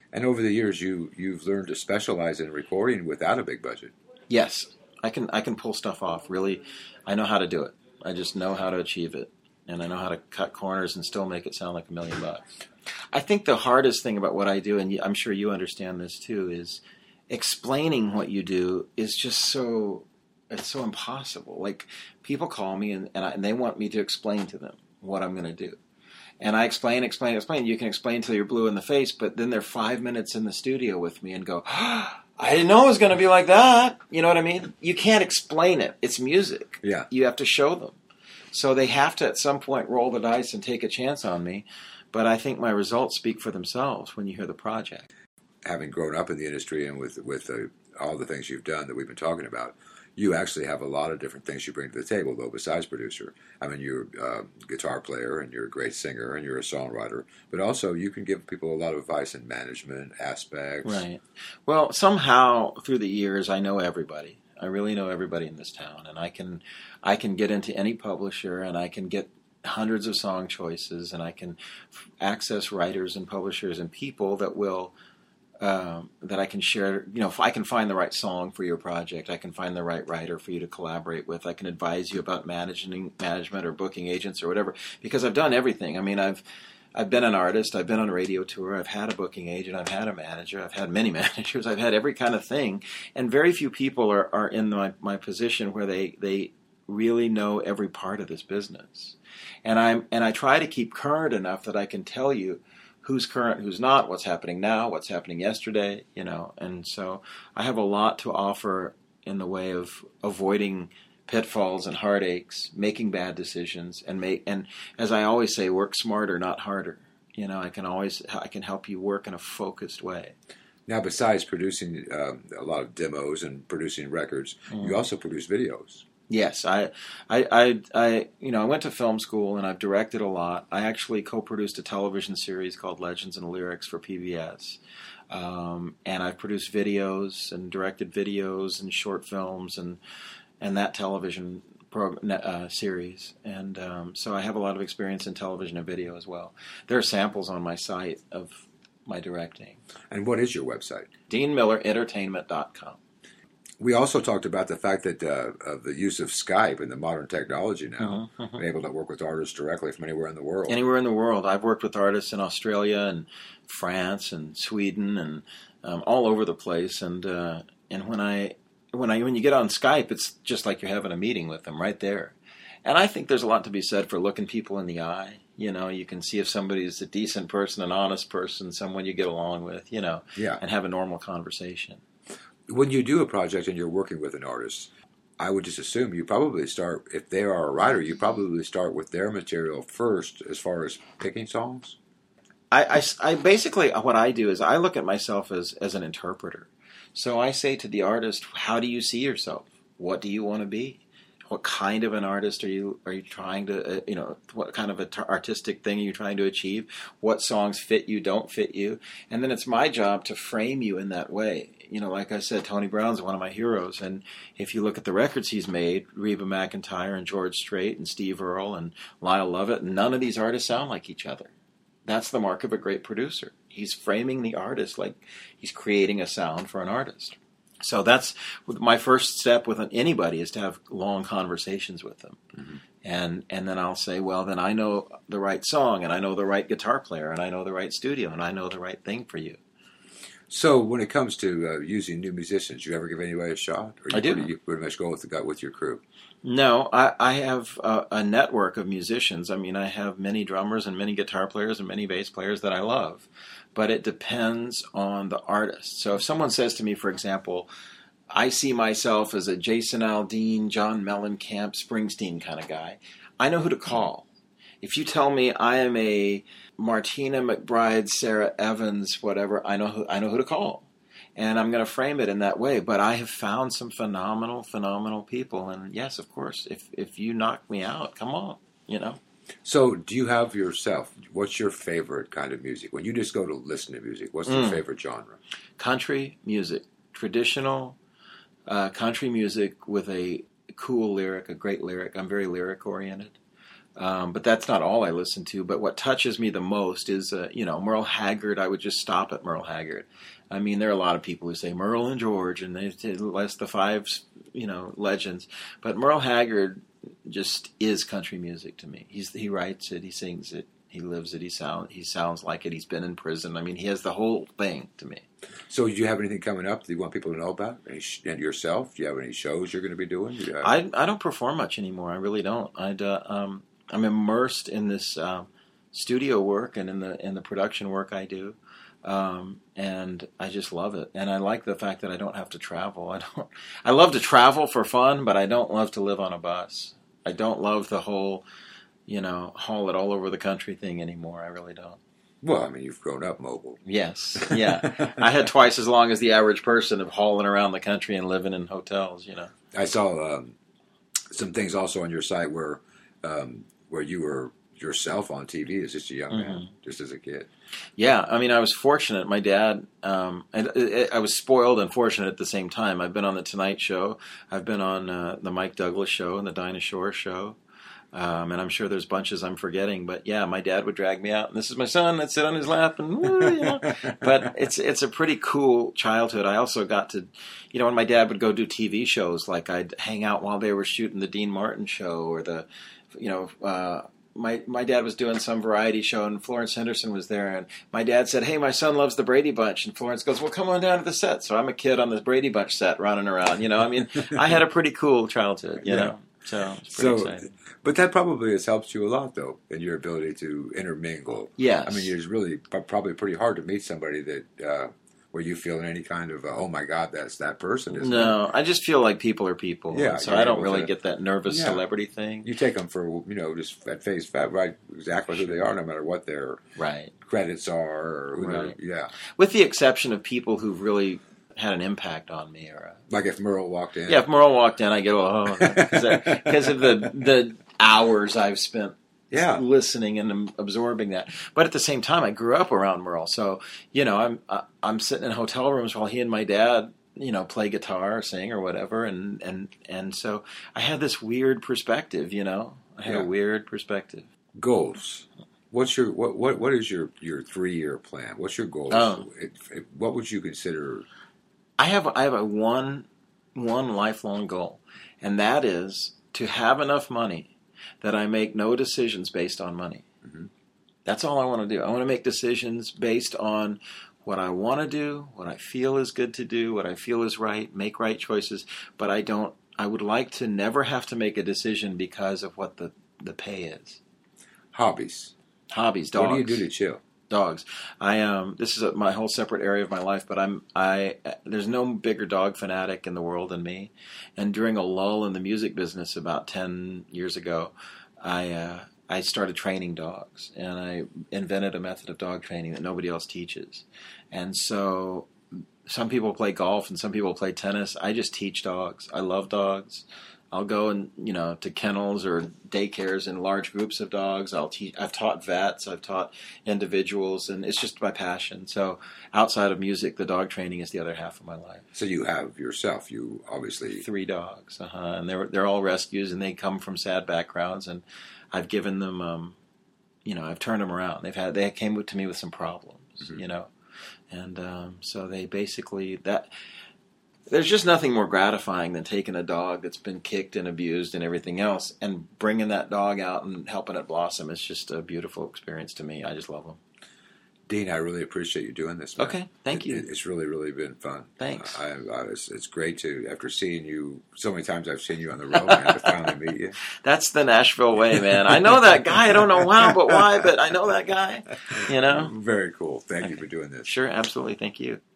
And over the years, you've learned to specialize in recording without a big budget. Yes, I can pull stuff off. Really, I know how to do it. I just know how to achieve it, and I know how to cut corners and still make it sound like $1,000,000. I think the hardest thing about what I do, and I'm sure you understand this too, is explaining what you do is just it's so impossible. Like, people call me and they want me to explain to them what I'm going to do. And I explain. You can explain till you're blue in the face, but then they're 5 minutes in the studio with me and go, I didn't know it was going to be like that. You know what I mean? You can't explain it. It's music. Yeah. You have to show them. So they have to at some point roll the dice and take a chance on me. But I think my results speak for themselves when you hear the project. Having grown up in the industry and with all the things you've done that we've been talking about, you actually have a lot of different things you bring to the table, though, besides producer. I mean, you're a guitar player, and you're a great singer, and you're a songwriter. But also, you can give people a lot of advice in management aspects. Right. Well, somehow, through the years, I know everybody. I really know everybody in this town. And I can get into any publisher, and I can get hundreds of song choices, and I can access writers and publishers and people that will... that I can share, if I can find the right song for your project, I can find the right writer for you to collaborate with, I can advise you about management or booking agents or whatever, because I've done everything. I mean, I've been an artist, I've been on a radio tour, I've had a booking agent, I've had a manager, I've had many managers, I've had every kind of thing, and very few people are in my position where they really know every part of this business. And I try to keep current enough that I can tell you who's current, who's not, what's happening now, what's happening yesterday, And so I have a lot to offer in the way of avoiding pitfalls and heartaches, making bad decisions, and as I always say, work smarter, not harder. I can help you work in a focused way. Now, besides producing a lot of demos and producing records, you also produce videos. Yes, I went to film school and I've directed a lot. I actually co-produced a television series called Legends and Lyrics for PBS, and I've produced videos and directed videos and short films and that television series, and so I have a lot of experience in television and video as well. There are samples on my site of my directing. And what is your website? DeanMillerEntertainment.com. We also talked about the fact that of the use of Skype and the modern technology now, being able to work with artists directly from anywhere in the world. Anywhere in the world. I've worked with artists in Australia and France and Sweden and all over the place. And when you get on Skype, it's just like you're having a meeting with them right there. And I think there's a lot to be said for looking people in the eye. You can see if somebody's a decent person, an honest person, someone you get along with, and have a normal conversation. When you do a project and you're working with an artist, I would just assume you probably start, if they are a writer, you probably start with their material first as far as picking songs? I basically, what I do is I look at myself as an interpreter. So I say to the artist, how do you see yourself? What do you want to be? What kind of an artist are you trying to, what kind of artistic thing are you trying to achieve? What songs fit you, don't fit you? And then it's my job to frame you in that way. Like I said, Tony Brown's one of my heroes. And if you look at the records he's made, Reba McEntire and George Strait and Steve Earle and Lyle Lovett, none of these artists sound like each other. That's the mark of a great producer. He's framing the artist like he's creating a sound for an artist. So that's my first step with anybody, is to have long conversations with them. Mm-hmm. And then I'll say, well, then I know the right song, and I know the right guitar player, and I know the right studio, and I know the right thing for you. So when it comes to using new musicians, you ever give anybody a shot? Or I do. You pretty much go with your crew? No, I have a network of musicians. I mean, I have many drummers and many guitar players and many bass players that I love. But it depends on the artist. So if someone says to me, for example, I see myself as a Jason Aldean, John Mellencamp, Springsteen kind of guy, I know who to call. If you tell me I am a Martina McBride, Sarah Evans, whatever, I know who to call. And I'm going to frame it in that way. But I have found some phenomenal people. And yes, of course, if you knock me out, come on, So do you have yourself, what's your favorite kind of music? When you just go to listen to music, what's your favorite genre? Country music. Traditional country music with a cool lyric, a great lyric. I'm very lyric-oriented. But that's not all I listen to. But what touches me the most is, Merle Haggard. I would just stop at Merle Haggard. I mean, there are a lot of people who say Merle and George, and they list the five, legends. But Merle Haggard just is country music to me. He writes it, he sings it, he lives it, he sounds like it. He's been in prison. I mean, he has the whole thing to me. So, do you have anything coming up that you want people to know about? And yourself? Do you have any shows you're going to be doing? I don't perform much anymore. I really don't. I'm immersed in this studio work and in the production work I do. And I just love it, and I like the fact that I don't have to travel. I love to travel for fun, but I don't love to live on a bus. I don't love the whole, haul it all over the country thing anymore. I really don't. Well, I mean, you've grown up mobile. Yes, yeah. I had twice as long as the average person of hauling around the country and living in hotels. I saw some things also on your site where you were yourself on TV as just a young man, just as a kid. Yeah, I mean, I was fortunate. My dad, I was spoiled and fortunate at the same time. I've been on The Tonight Show. I've been on the Mike Douglas Show and the Dinah Shore Show. And I'm sure there's bunches I'm forgetting. But yeah, my dad would drag me out, and this is my son. I'd sit on his lap, and But it's a pretty cool childhood. I also got to, when my dad would go do TV shows, like I'd hang out while they were shooting the Dean Martin show or my dad was doing some variety show, and Florence Henderson was there, and my dad said, "Hey, my son loves the Brady Bunch," and Florence goes, "Well, come on down to the set." So I'm a kid on the Brady Bunch set running around. I mean, I had a pretty cool childhood. So it's pretty exciting. But that probably has helped you a lot, though, in your ability to intermingle. Yes. I mean, it's really probably pretty hard to meet somebody that where you feel any kind of, oh my God, that's that person, isn't it? No, I just feel like people are people. Yeah, so I don't really get that nervous celebrity thing. You take them for, just at face value, right, exactly who they are, no matter what their credits are. Or who With the exception of people who've really had an impact on me. Like if Merle walked in. Yeah, if Merle walked in, I go, because of the hours I've spent listening and absorbing that. But at the same time, I grew up around Merle, so I'm sitting in hotel rooms while he and my dad play guitar or sing or whatever, and so I had this weird perspective. I had a weird perspective. Goals. What's your what is your 3-year plan? What's your goals? What would you consider? I have a one lifelong goal, and that is to have enough money that I make no decisions based on money. Mm-hmm. That's all I want to do. I want to make decisions based on what I want to do, what I feel is good to do, what I feel is right, make right choices, but I would like to never have to make a decision because of what the pay is. Hobbies, dogs. What do you do to chill? Dogs. This is my whole separate area of my life, but there's no bigger dog fanatic in the world than me. And during a lull in the music business about 10 years ago, I started training dogs, and I invented a method of dog training that nobody else teaches. And so some people play golf and some people play tennis. I just teach dogs. I love dogs. I'll go to kennels or daycares in large groups of dogs. I've taught vets. I've taught individuals, and it's just my passion. So outside of music, the dog training is the other half of my life. So you have yourself. You obviously 3 dogs, and they're all rescues, and they come from sad backgrounds, and I've given them, I've turned them around. They came to me with some problems, and so they basically There's just nothing more gratifying than taking a dog that's been kicked and abused and everything else and bringing that dog out and helping it blossom. It's just a beautiful experience to me. I just love them. Dean, I really appreciate you doing this, man. Okay, thank you. It's really, really been fun. Thanks. It's great to, after seeing you, so many times I've seen you on the road, man, to finally meet you. That's the Nashville way, man. I know that guy. I don't know how, but why, but I know that guy, Very cool. Thank you for doing this. Sure, absolutely. Thank you.